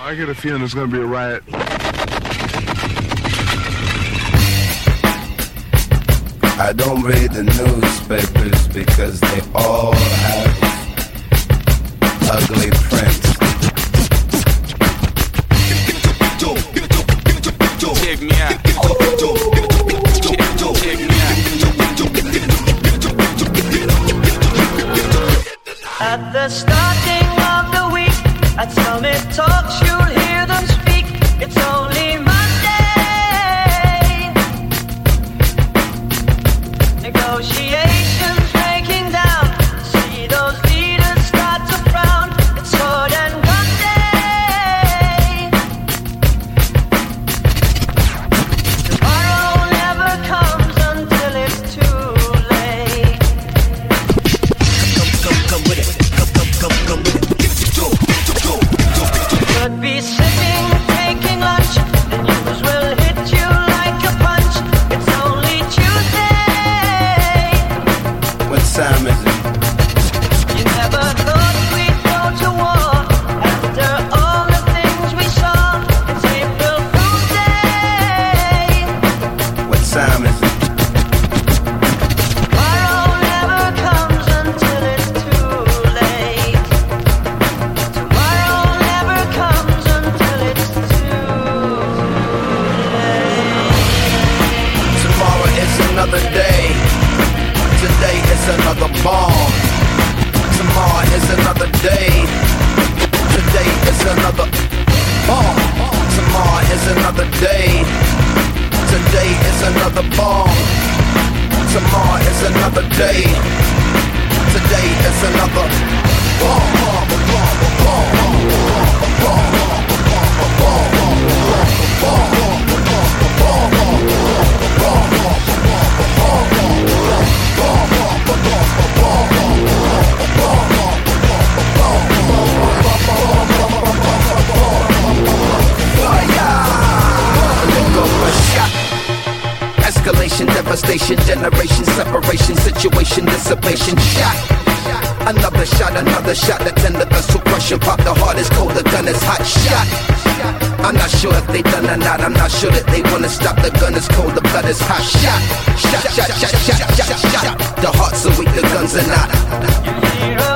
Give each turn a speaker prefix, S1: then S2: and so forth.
S1: I get a feeling there's going to be a riot.
S2: I don't read the newspapers because they all have ugly prints.
S3: Check me out. Check me out.
S4: At the starting of the week, at Summit Talks, you'll hear them speak. It's only Monday. Negotiations breaking down. See those leaders start to frown. It's sword and gun day. Tomorrow never comes until it's too late. Come with it. Come with it. Could be sitting, taking lunch. The news will hit you like a punch. It's only Tuesday.
S2: What time is it?
S4: You never thought we'd go to war after all the things we saw. It's April Fool's Day.
S2: What time is it?
S4: Tomorrow never comes until it's too late. Tomorrow never comes until it's too late.
S2: Tomorrow is another day. Today is another bomb. Tomorrow is another day. Today is another bomb. Tomorrow is another day. Today is another bomb. Tomorrow is another day. Today is another bomb. Escalation, devastation, generation, separation, situation, dissipation, shot. Another shot, the tender vessel crushing, pop the heart is cold, the gun is hot, shot. I'm not sure if they done or not, I'm not sure that they wanna stop, the gun is cold, the blood is hot, shot. The hearts are weak, the guns are not.